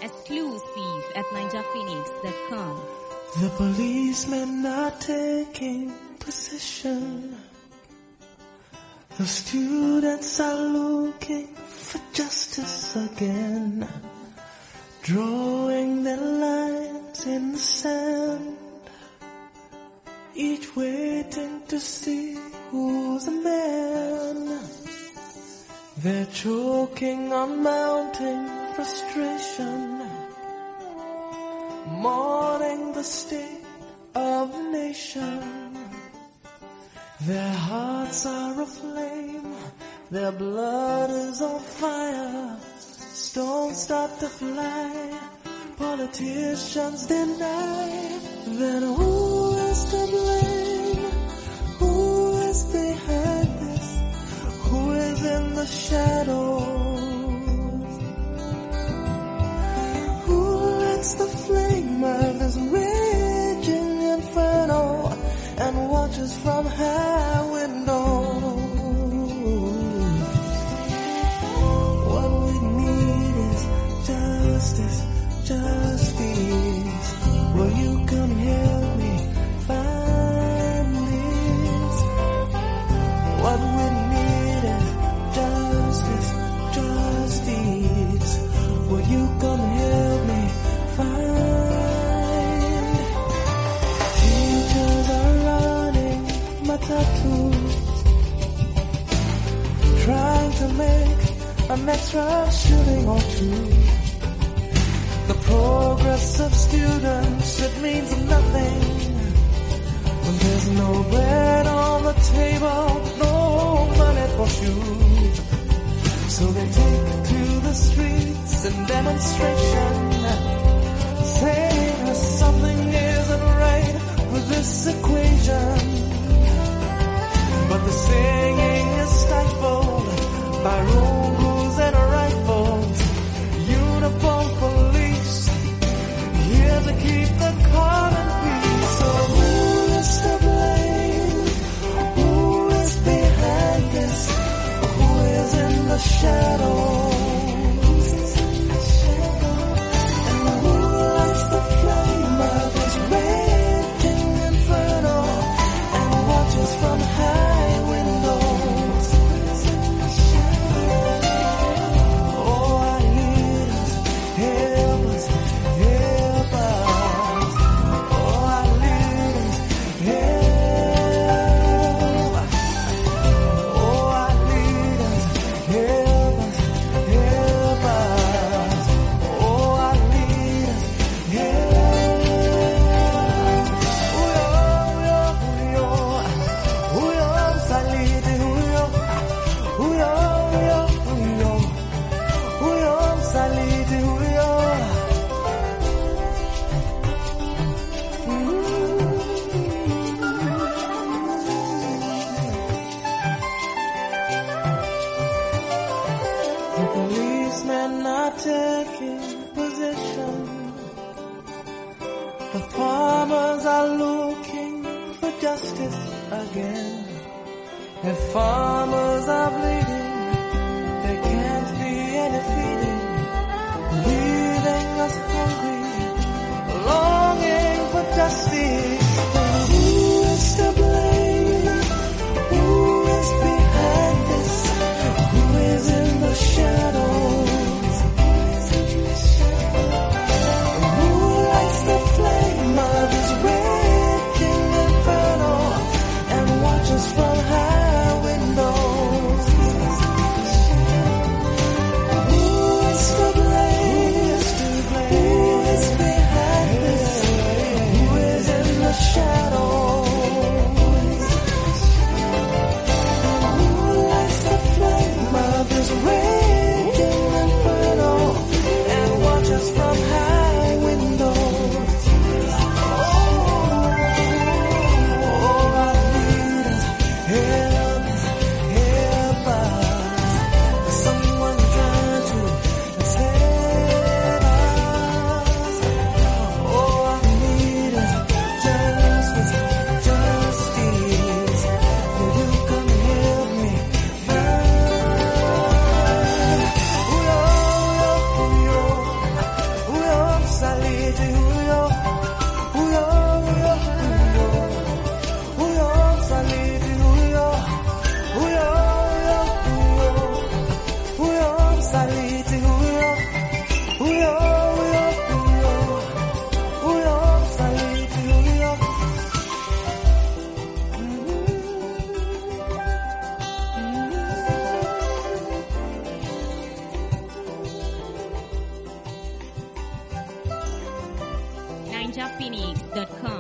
Exclusive at ninjaphoenix.com. The policemen are taking position. The students are looking for justice again, drawing their lines in the sand, each waiting to see who's the man. They're choking on mounting frustration, mourning the state of the nation. Their hearts are aflame, their blood is on fire. Stones start to fly, politicians deny. Then who is to blame? Who is behind this? Who is in the shadows? Who lets the flame of this raging inferno and watches from high windows? What we need is justice, justice. Will you come help me find this? What we need is justice, justice. Will you come help me find? Teachers are running matatus, trying to make an extra shilling or two. The progress of students, it means nothing when there's no bread on the table, no money for shoes. So they take to the streets in demonstration, saying that something isn't right with this equation. But the singing is stifled by rules and rifles, uniform police, here to keep the common peace. So who is to blame? Who is behind this? Who is in the shadows? And who lights the flame of this raging inferno and watches from high windows? Oh, our leaders, help us, help us. Oh, our leaders, help us. Oh, our leaders, help us, help us. Oh, our leaders, help The policemen are taking position. The farmers are looking for justice again. The farmers are bleeding, there can't be any feeding, leaving us hungry, longing for justice. Then who is to blame? Who is behind this? Who is in the shadows? Who lights the flame of this raging inferno and watches from high windows? ninjaphoenix.com.